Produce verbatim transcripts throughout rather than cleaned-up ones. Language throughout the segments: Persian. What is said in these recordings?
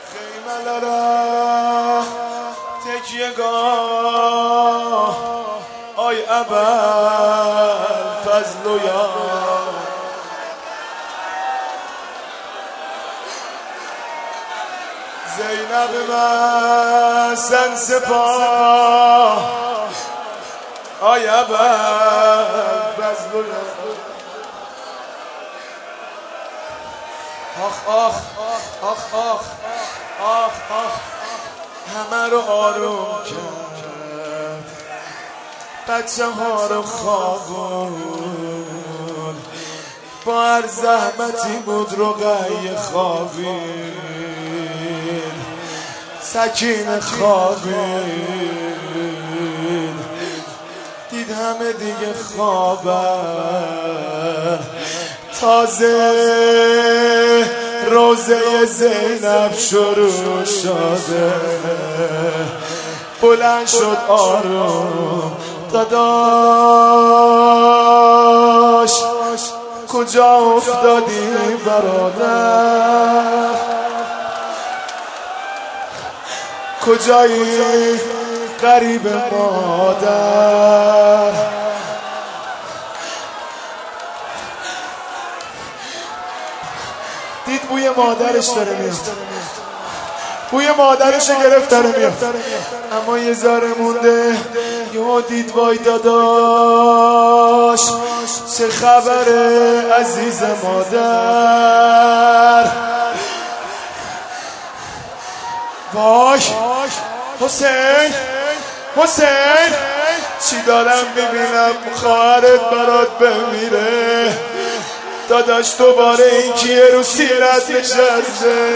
خیمه لره تکیه گاه آی ابوالفضل و یا زینب مسن سپاه آی ابوالفضل و یا آخ آخ آخ آخ آخ آخ همه رو آروم کرد، بچه ها رو خوابون، با هر زحمتی بود رو قیه خوابید، سکینه خوابید، دید همه دیگه خوابن، تازه روزه زینب شروع شده، بلند شد آروم داداش کجا افتادی برادر، کجایی غریب مادر، دید بوی مادرش داره میاد، بوی مادرش گرفت داره میاد، اما یه ذره مونده، یهو دید وای داداش چه خبره عزیز مادر، وای حسین حسین چی دارم ببینم خواهرت برات بمیره، داداش دوباره این کیه رو سیرت نشسته،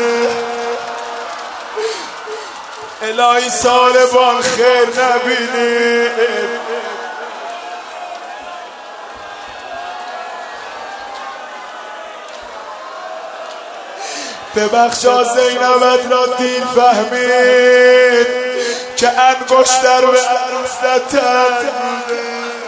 الهی سال بان خیر نبینی، ببخشا زینبت را دیر فهمید که انگشتر به عروست تنده،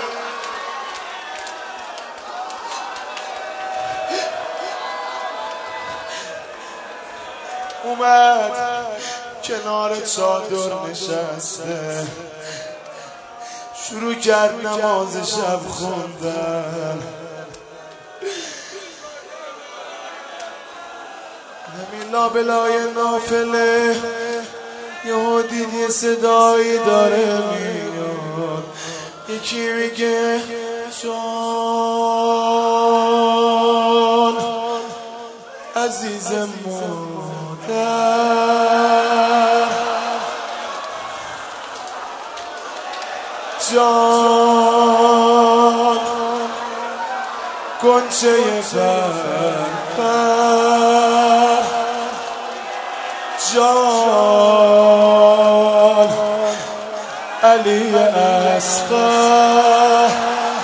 اومد کنار چادر نشسته، شروع کرد نماز شب خوندن، همین لابلای نافله یهو دید یه صدایی داره میاد، یکی میگه جان عزیز مادر، جان گنچه بربر، جان علی اصغر،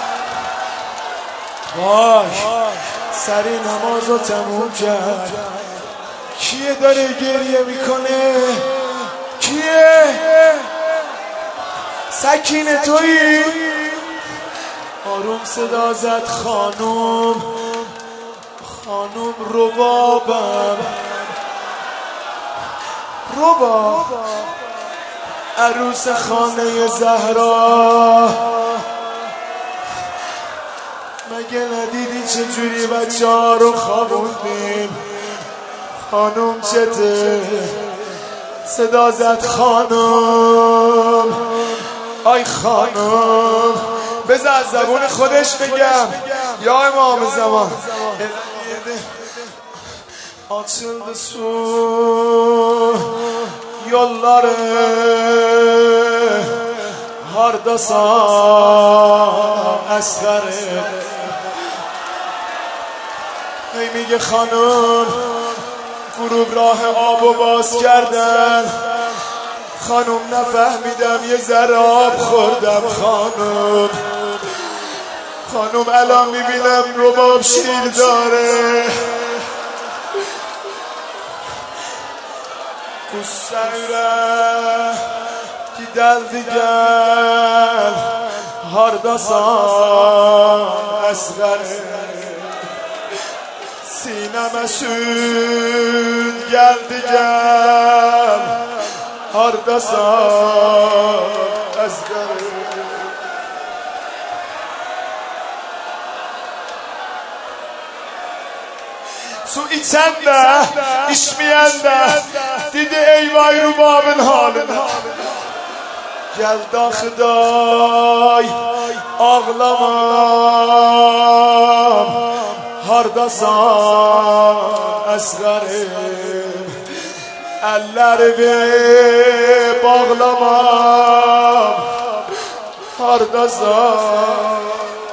وای سری نمازو تموم کرد، کیه داره گریه میکنه؟ کیه؟ سکینه تویی؟ آروم صدا زد خانوم، خانوم ربابم، رباب عروس خانه زهرا، مگه ندیدی چجوری بچه ها رو خوابوندیم؟ خانوم چته؟ صدا زد خانوم، آی خانوم، بذار از زبون خودش بگم یا امام زمان، açıldı su yolları hardasan asgare ای میگه خانم غروب راه آبو باز کردن، خانم نفهمیدم یه ذره آب خوردم، خانم خانم الان میبینم رباب شیر داره، Kusayra gider digen hardasan asgar Sineme sün geldi gel Hardasan Asgarım Su içen de, içmeyen de dedi ey vay rubabın haline Gel da Xıday ağlamam Hardasan Asgarım Ellerimi bağlamam Hardasan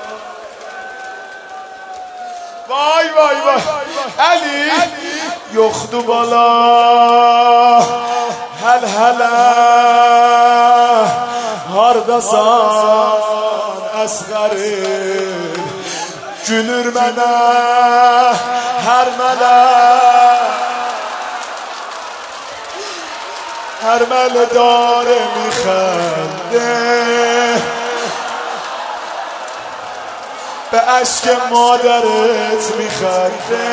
Vay vay vay Ali yoktu bala Hel hele Hardasan Asgarım Gülür mənə hər mələ Hər mələ dare میخنده به اشک مادرت میخنده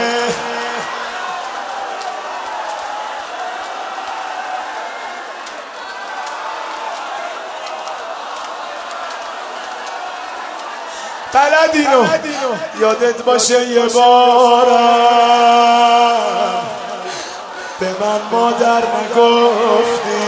بلدینو یادت باشه یه بارم به من مادر نگفتی